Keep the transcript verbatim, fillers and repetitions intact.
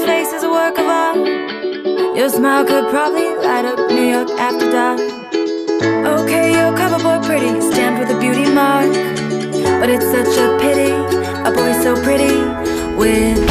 face is a work of art. Your smile could probably light up New York after dark. Okay, your cover boy pretty, stamped with a beauty mark. But it's such a pity, a boy so pretty with